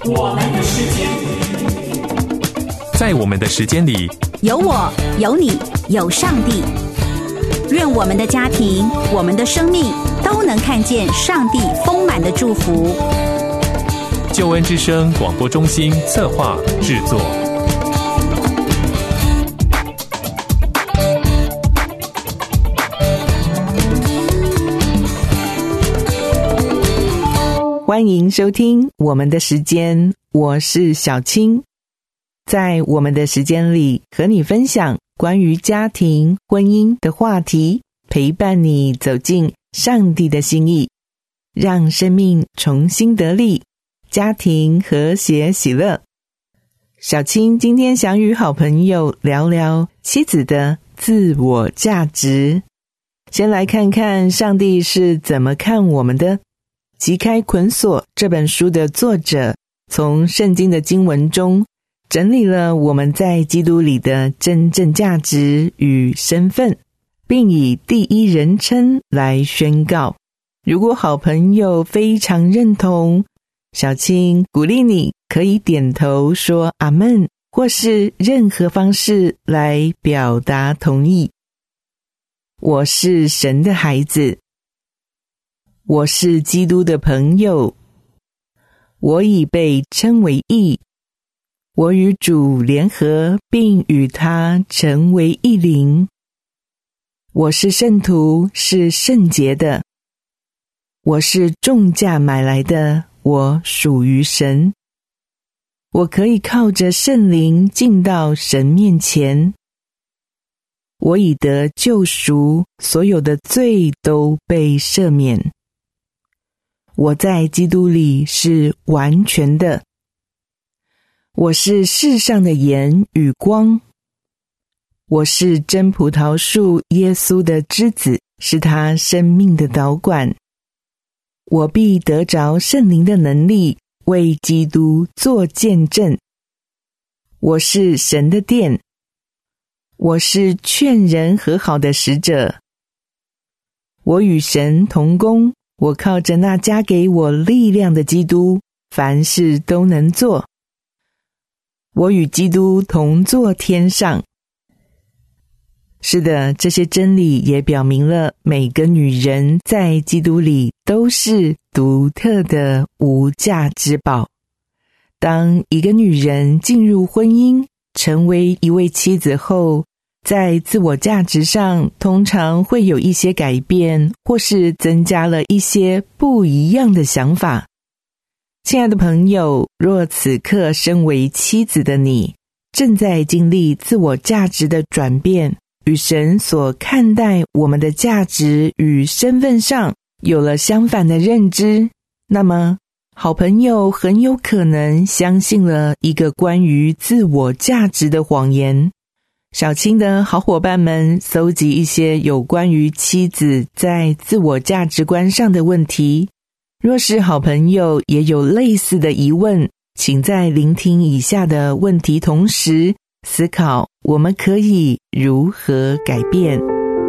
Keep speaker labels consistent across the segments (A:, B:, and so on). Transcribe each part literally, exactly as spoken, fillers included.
A: 我们的时间，
B: 在我们的时间里，
C: 有我，有你，有上帝。愿我们的家庭，我们的生命都能看见上帝丰满的祝福。
B: 救恩之声广播中心策划制作。
D: 欢迎收听我们的时间，我是小青。在我们的时间里，和你分享关于家庭、婚姻的话题，陪伴你走进上帝的心意，让生命重新得力，家庭和谐喜乐。小青今天想与好朋友聊聊妻子的自我价值。先来看看上帝是怎么看我们的。击开捆锁这本书的作者，从圣经的经文中整理了我们在基督里的真正价值与身份，并以第一人称来宣告。如果好朋友非常认同，小青鼓励你可以点头说阿们，或是任何方式来表达同意。我是神的孩子，我是基督的朋友，我已被称为义，我与主联合，并与他成为一灵。我是圣徒，是圣洁的，我是重价买来的，我属于神。我可以靠着圣灵进到神面前。我已得救赎，所有的罪都被赦免。我在基督里是完全的。我是世上的盐与光。我是真葡萄树耶稣的枝子，是他生命的导管。我必得着圣灵的能力，为基督做见证。我是神的殿。我是劝人和好的使者。我与神同工，我靠着那加给我力量的基督，凡事都能做。我与基督同坐天上。是的，这些真理也表明了每个女人在基督里都是独特的无价之宝。当一个女人进入婚姻，成为一位妻子后，在自我价值上通常会有一些改变，或是增加了一些不一样的想法。亲爱的朋友，若此刻身为妻子的你，正在经历自我价值的转变，与神所看待我们的价值与身份上有了相反的认知，那么好朋友很有可能相信了一个关于自我价值的谎言。小青的好伙伴们搜集一些有关于妻子在自我价值观上的问题。若是好朋友也有类似的疑问，请在聆听以下的问题同时思考我们可以如何改变。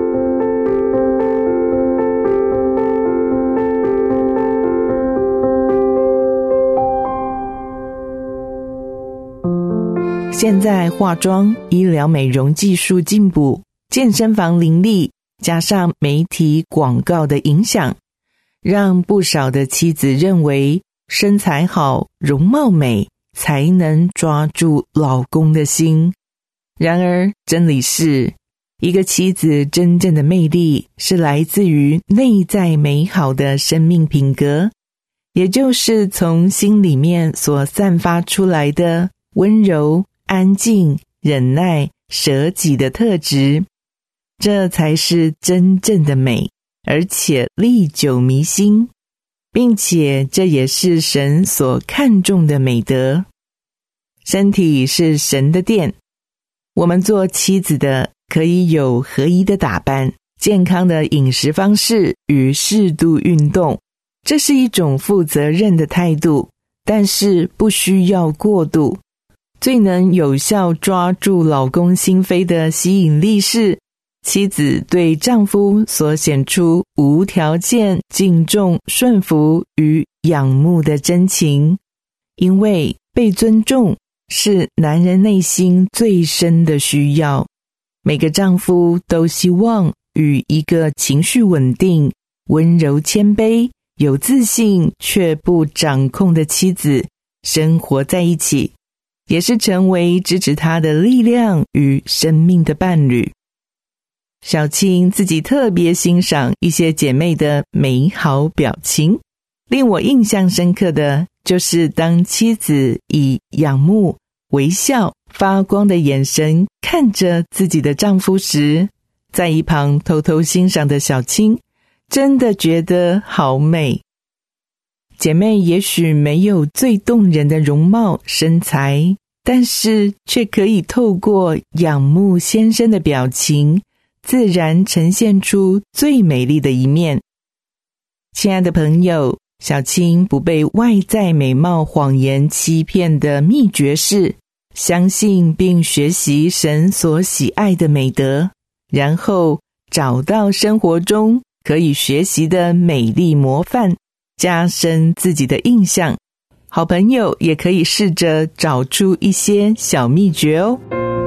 D: 现在化妆、医疗美容技术进步，健身房林立，加上媒体广告的影响，让不少的妻子认为身材好、容貌美才能抓住老公的心。然而真理是，一个妻子真正的魅力是来自于内在美好的生命品格，也就是从心里面所散发出来的温柔、安静、忍耐、舍己的特质，这才是真正的美，而且历久弥新，并且这也是神所看重的美德。身体是神的殿，我们做妻子的可以有合宜的打扮、健康的饮食方式与适度运动，这是一种负责任的态度，但是不需要过度。最能有效抓住老公心扉的吸引力是，妻子对丈夫所显出无条件敬重、顺服与仰慕的真情。 因为被尊重是男人内心最深的需要。每个丈夫都希望与一个情绪稳定、温柔谦卑、有自信却不掌控的妻子生活在一起，也是成为支持他的力量与生命的伴侣。小青自己特别欣赏一些姐妹的美好表情，令我印象深刻的就是当妻子以仰慕、微笑、发光的眼神看着自己的丈夫时，在一旁偷偷欣赏的小青真的觉得好美。姐妹也许没有最动人的容貌身材，但是却可以透过仰慕先生的表情，自然呈现出最美丽的一面。亲爱的朋友，小青不被外在美貌谎言欺骗的秘诀是相信并学习神所喜爱的美德，然后找到生活中可以学习的美丽模范，加深自己的印象。好朋友也可以试着找出一些小秘诀哦。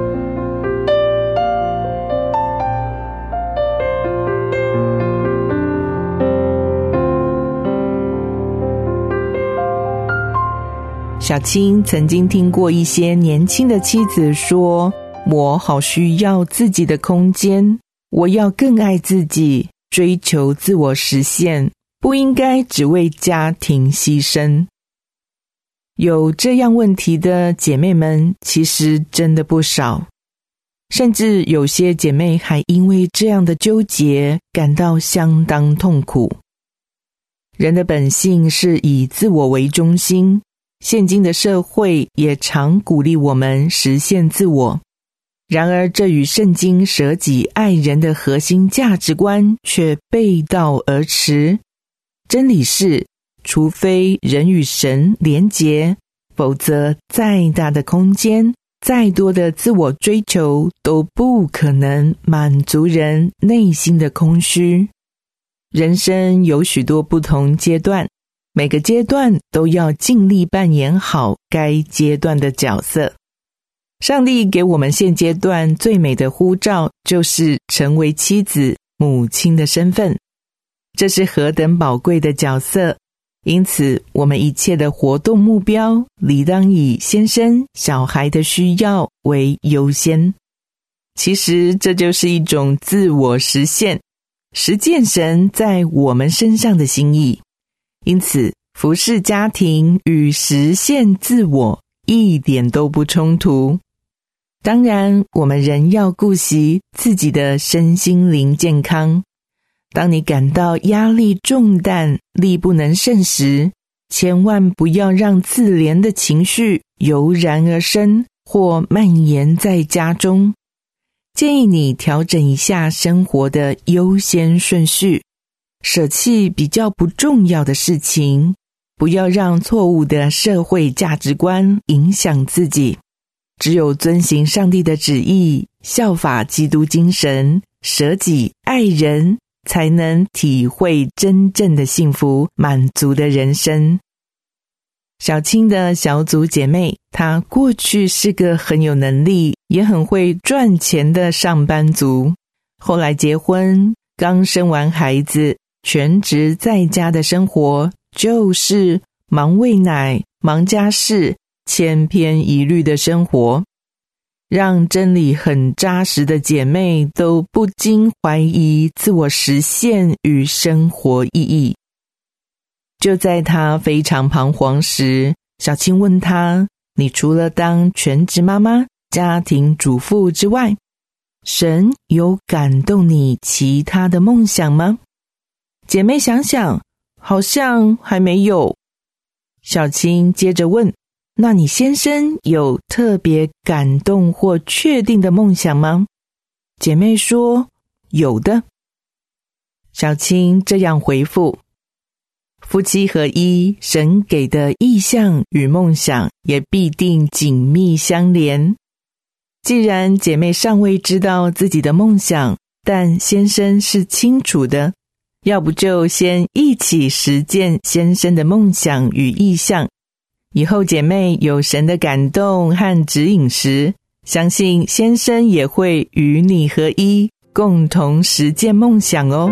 D: 小青曾经听过一些年轻的妻子说，我好需要自己的空间，我要更爱自己，追求自我实现，不应该只为家庭牺牲。有这样问题的姐妹们其实真的不少，甚至有些姐妹还因为这样的纠结感到相当痛苦。人的本性是以自我为中心，现今的社会也常鼓励我们实现自我，然而这与圣经舍己爱人的核心价值观却背道而驰。真理是，除非人与神连结，否则再大的空间，再多的自我追求都不可能满足人内心的空虚。人生有许多不同阶段，每个阶段都要尽力扮演好该阶段的角色。上帝给我们现阶段最美的呼召，就是成为妻子、母亲的身份。这是何等宝贵的角色，因此我们一切的活动目标理当以先生、小孩的需要为优先。其实这就是一种自我实现，实践神在我们身上的心意。因此服侍家庭与实现自我一点都不冲突。当然我们仍要顾惜自己的身心灵健康。当你感到压力重担、力不能胜时，千万不要让自怜的情绪油然而生或蔓延在家中。建议你调整一下生活的优先顺序，舍弃比较不重要的事情，不要让错误的社会价值观影响自己。只有遵行上帝的旨意，效法基督精神，舍己爱人，才能体会真正的幸福满足的人生。小青的小组姐妹，她过去是个很有能力也很会赚钱的上班族，后来结婚，刚生完孩子，全职在家的生活就是忙喂奶、忙家事，千篇一律的生活，让真理很扎实的姐妹都不禁怀疑自我实现与生活意义。就在她非常彷徨时，小青问她，你除了当全职妈妈、家庭主妇之外，神有感动你其他的梦想吗？姐妹想想，好像还没有。小青接着问，那你先生有特别感动或确定的梦想吗？姐妹说，有的。小青这样回复，夫妻合一，神给的意向与梦想也必定紧密相连。既然姐妹尚未知道自己的梦想，但先生是清楚的，要不就先一起实践先生的梦想与意向， 以后姐妹有神的感动和指引时，相信先生也会与你合一，共同实践梦想哦。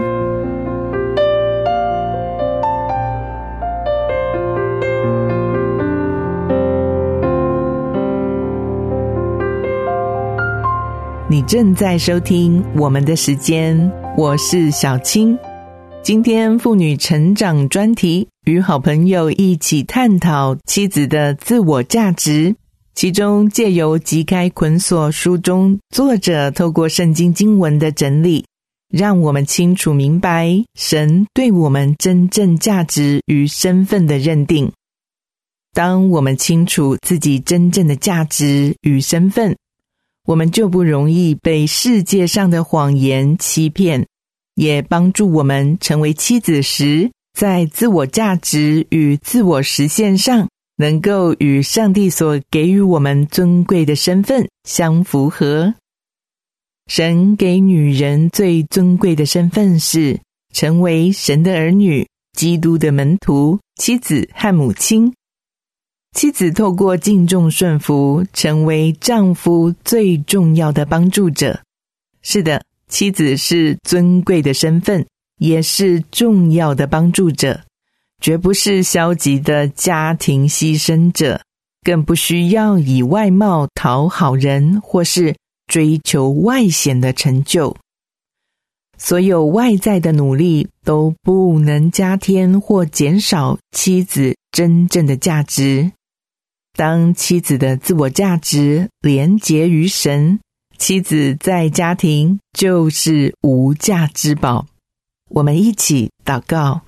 D: 你正在收听我们的时间，我是小青。今天妇女成长专题，与好朋友一起探讨妻子的自我价值，其中借由击开捆锁书中作者透过圣经经文的整理，让我们清楚明白神对我们真正价值与身份的认定。当我们清楚自己真正的价值与身份，我们就不容易被世界上的谎言欺骗，也帮助我们成为妻子时，在自我价值与自我实现上，能够与上帝所给予我们尊贵的身份相符合。神给女人最尊贵的身份是成为神的儿女、基督的门徒、妻子和母亲。妻子透过敬重顺服，成为丈夫最重要的帮助者。是的，妻子是尊贵的身份，也是重要的帮助者，绝不是消极的家庭牺牲者，更不需要以外貌讨好人，或是追求外显的成就。所有外在的努力都不能加添或减少妻子真正的价值。当妻子的自我价值连结于神，妻子在家庭就是无价之宝。我们一起祷告。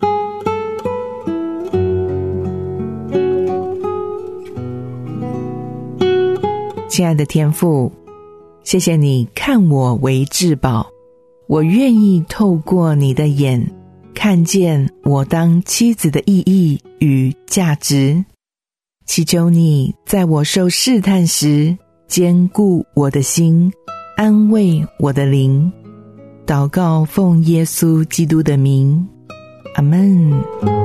D: 亲爱的天父，谢谢你看我为至宝，我愿意透过你的眼，看见我当妻子的意义与价值。祈求你在我受试探时，坚固我的心，安慰我的灵。祷告奉耶稣基督的名，阿们。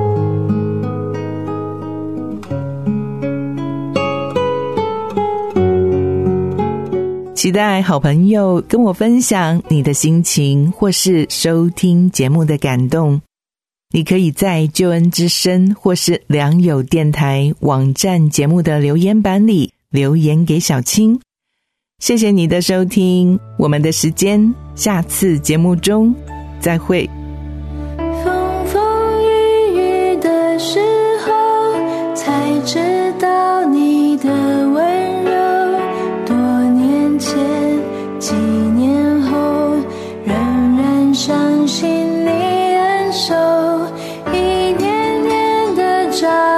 D: 期待好朋友跟我分享你的心情，或是收听节目的感动。你可以在救恩之声或是良友电台网站节目的留言板里留言给小青。谢谢你的收听，我们的时间下次节目中再会。
A: 风风雨雨的时候，才知道你的温柔，多年前几年后，仍然相信你恩手，一年年的照